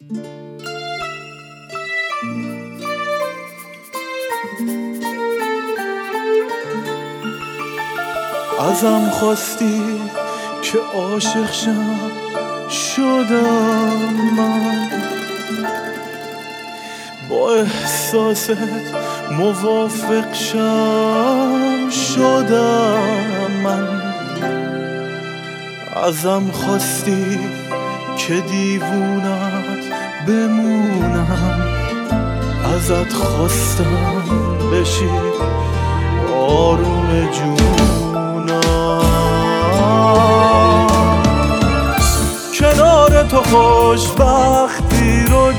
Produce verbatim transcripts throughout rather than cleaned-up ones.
ازم خواستی که عاشق شم، شدم من با احساست موافق شم، شدم من. ازم خواستی که دیوونت بمونم، ازت خواستم بشی آروم جونم. کنار تو خوشبختی رو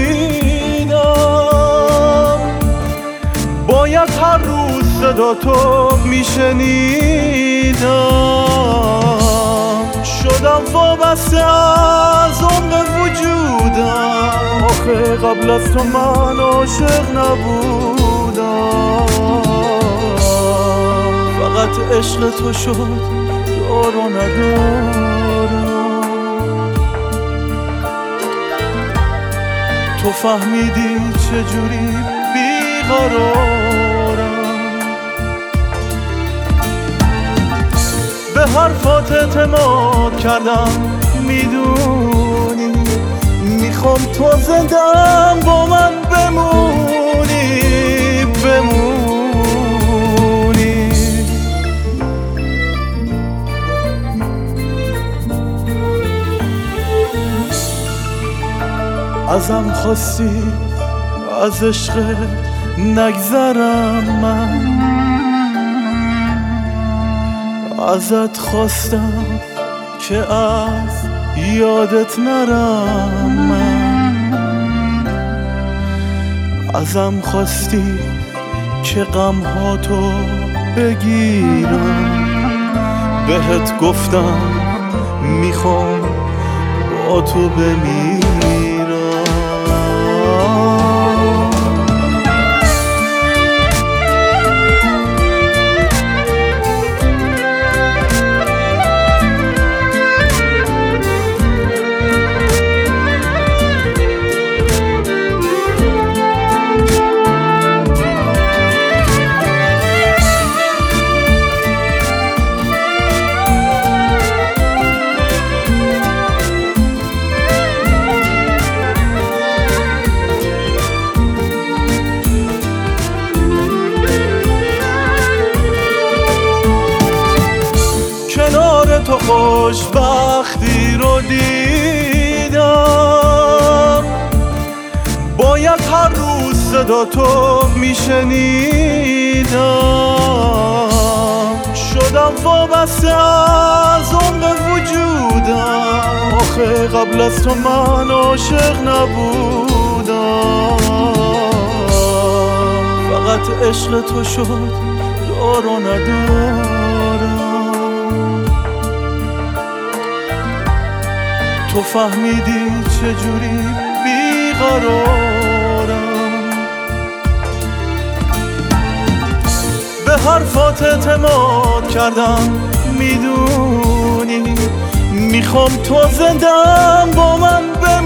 دیدم، باید هر روز صدا تو میشنیدم. شدم وابسته از عمق وجودم، آخه قبل از تو من عاشق نبودم. فقط عشق تو شد دار و ندارم. تو فهمیدی چجوری بیقرارم، به حرفات اعتماد کردم. میدونی میخوام تو زندم با من بمونی، بمونی. ازم خواستی از عشقت نگذرم من، ازت خواستم که از یادت نرم من. ازم خواستی که غمهاتو بگیرم، بهت گفتم میخوام با تو بمیرم. تو خوشبختی رو دیدم، باید هر روز صدا تو میشنیدم. شدم وابسته از عمق وجودم، آخه قبل از تو من عاشق نبودم. فقط عشق تو شد دار و ندارم. تو فهمیدی چجوری بیقرارم، به حرفات اعتماد کردم. میدونی میخوام تو زندم با من بمونی.